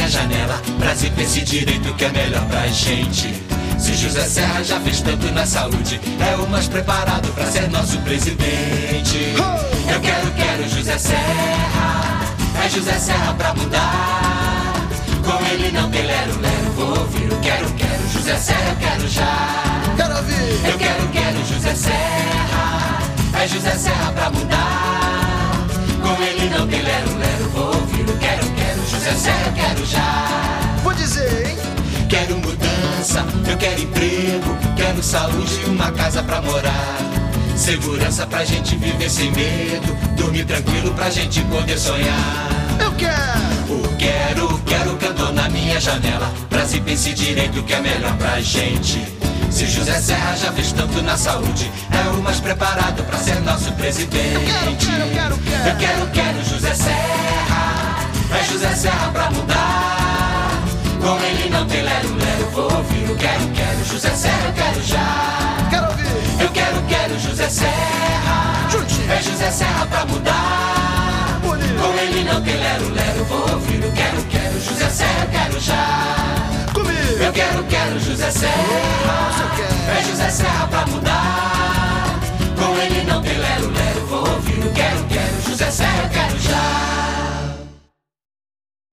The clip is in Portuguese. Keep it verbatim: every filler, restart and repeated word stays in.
janela pra se ver esse direito que é melhor pra gente. Se José Serra já fez tanto na saúde, é o mais preparado pra ser nosso presidente. Eu quero, quero José Serra, é José Serra pra mudar. Com ele não tem lero, lero, vou ouvir. Eu quero, quero José Serra, eu quero já. Quero ouvir. Eu quero, quero José Serra, é José Serra pra mudar. Com ele não tem lero, lero, vou ouvir. Eu quero, quero José Serra, eu quero já. Vou dizer, hein? Quero mudança, eu quero emprego, quero saúde e uma casa pra morar. Segurança pra gente viver sem medo, dormir tranquilo pra gente poder sonhar. Eu quero. O quero, quero cantor na minha janela, pra se ver esse direito que é melhor pra gente. Se José Serra já fez tanto na saúde, é o mais preparado pra ser nosso presidente. Eu quero, eu quero, eu quero. Eu quero, quero José Serra, é José Serra pra mudar. Com ele não tem lero, lero, vou ouvir. Eu quero, quero José Serra, eu quero já. Quero ouvir. Eu quero, quero José Serra, Juntinho. é José Serra pra mudar. Bonito. Com ele não tem lero, lero, vou ouvir. Eu quero, quero José Serra, eu quero já. Comigo. Eu quero, quero José Serra, Nossa, eu quero. é José Serra pra mudar. Com ele não tem lero, lero, vou ouvir. Eu quero, quero José Serra, eu quero já.